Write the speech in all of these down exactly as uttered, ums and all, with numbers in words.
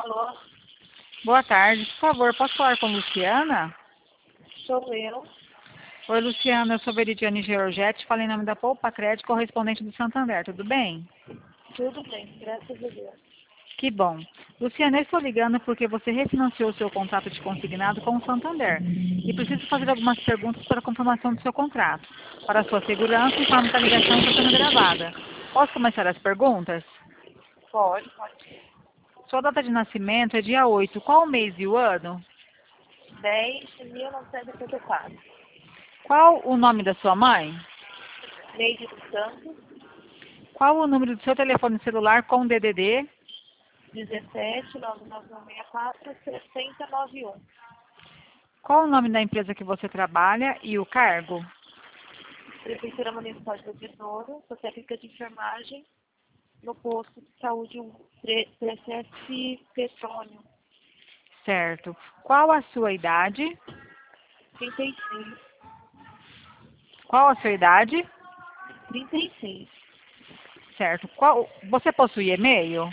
Alô, Boa tarde, por favor, posso falar com Luciana? sou eu. Oi, Luciana, eu sou Veridiane Georgetti, falei em nome da Poupa Crédito, correspondente do Santander, tudo bem? Tudo bem, graças a Deus. Que bom. Luciana, eu estou ligando porque você refinanciou o seu contrato de consignado com o Santander e preciso fazer algumas perguntas para a confirmação do seu contrato. Para a sua segurança, informo que a ligação está sendo gravada. Posso começar as perguntas? Pode, pode. Sua data de nascimento é dia oito. Qual o mês e o ano? dez de mil novecentos e setenta e quatro. Qual o nome da sua mãe? Neide dos Santos, Qual o número do seu telefone celular com D D D? dezessete, nove nove um seis quatro, seis zero nove um. Qual o nome da empresa que você trabalha e o cargo? Prefeitura Municipal de Tesouro, sou técnica de enfermagem no posto de saúde um, P C S Petrônio, Certo. Qual a sua idade? trinta e seis. Qual a sua idade? trinta e seis. Certo. Qual... Você possui e-mail?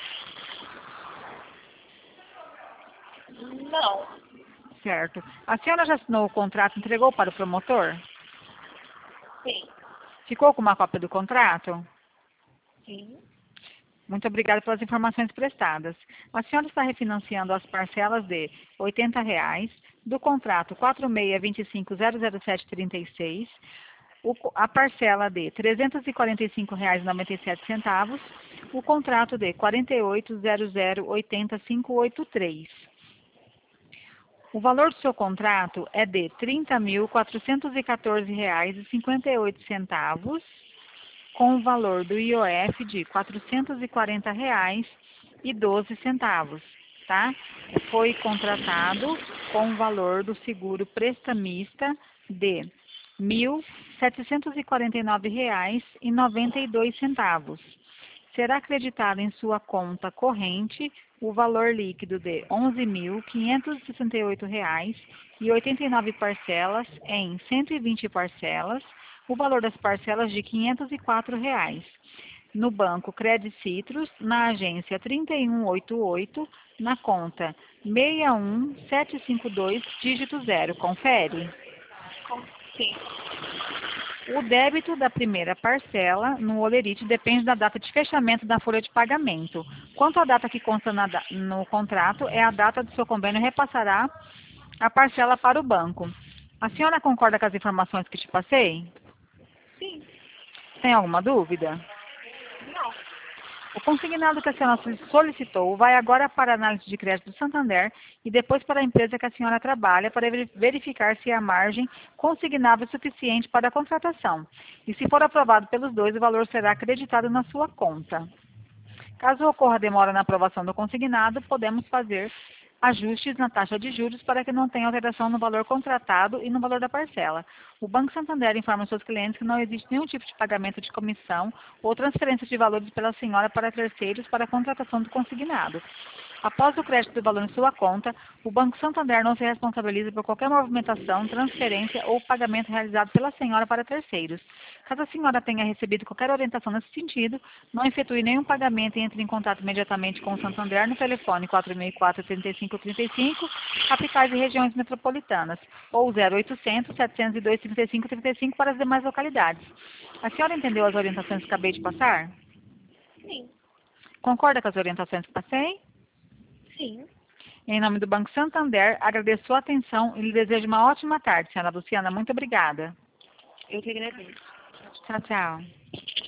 Não, Certo. A senhora já assinou o contrato e entregou para o promotor? sim, Ficou com uma cópia do contrato? sim, Muito obrigada pelas informações prestadas. A senhora está refinanciando as parcelas de oitenta reais do contrato quatro seis dois cinco zero zero sete três seis, o co- a parcela de trezentos e quarenta e cinco reais e noventa e sete centavos, o contrato de quarenta e oito zero zero oitenta quinhentos e oitenta e três. O valor do seu contrato é de trinta mil quatrocentos e quatorze reais e cinquenta e oito centavos, com o valor do I O F de quatrocentos e quarenta reais e doze centavos, tá? Foi contratado com o valor do seguro prestamista de mil setecentos e quarenta e nove reais e noventa e dois centavos. Será acreditado em sua conta corrente o valor líquido de onze mil quinhentos e sessenta e oito reais e oitenta e nove parcelas em cento e vinte parcelas, o valor das parcelas de quinhentos e quatro reais. No banco Credit Citrus, na agência trinta e um oitenta e oito, na conta seis um sete cinco dois, dígito zero. Confere. com, sim. O débito da primeira parcela no Olerite depende da data de fechamento da folha de pagamento. Quanto à data que consta na da- no contrato, é a data do seu convênio repassará a parcela para o banco. A senhora concorda com as informações que te passei? Sim, Tem alguma dúvida? não. O consignado que a senhora solicitou vai agora para a análise de crédito do Santander e depois para a empresa que a senhora trabalha para veri- verificar se a margem consignável é suficiente para a contratação. E se for aprovado pelos dois, o valor será acreditado na sua conta. Caso ocorra demora na aprovação do consignado, podemos fazer ajustes na taxa de juros para que não tenha alteração no valor contratado e no valor da parcela. O Banco Santander informa seus clientes que não existe nenhum tipo de pagamento de comissão ou transferência de valores pela senhora para terceiros para a contratação do consignado. Após o crédito do valor em sua conta, o Banco Santander não se responsabiliza por qualquer movimentação, transferência ou pagamento realizado pela senhora para terceiros. Caso a senhora tenha recebido qualquer orientação nesse sentido, não efetue nenhum pagamento e entre em contato imediatamente com o Santander no telefone quatro seis quatro, três cinco três cinco, capitais e regiões metropolitanas, ou zero oitocentos, setecentos e dois, trinta e cinco, trinta e cinco para as demais localidades. A senhora entendeu as orientações que acabei de passar? Sim, Concorda com as orientações que passei? sim. Em nome do Banco Santander, agradeço sua atenção e lhe desejo uma ótima tarde, senhora Luciana. Muito obrigada. Eu que agradeço. Tchau, tchau.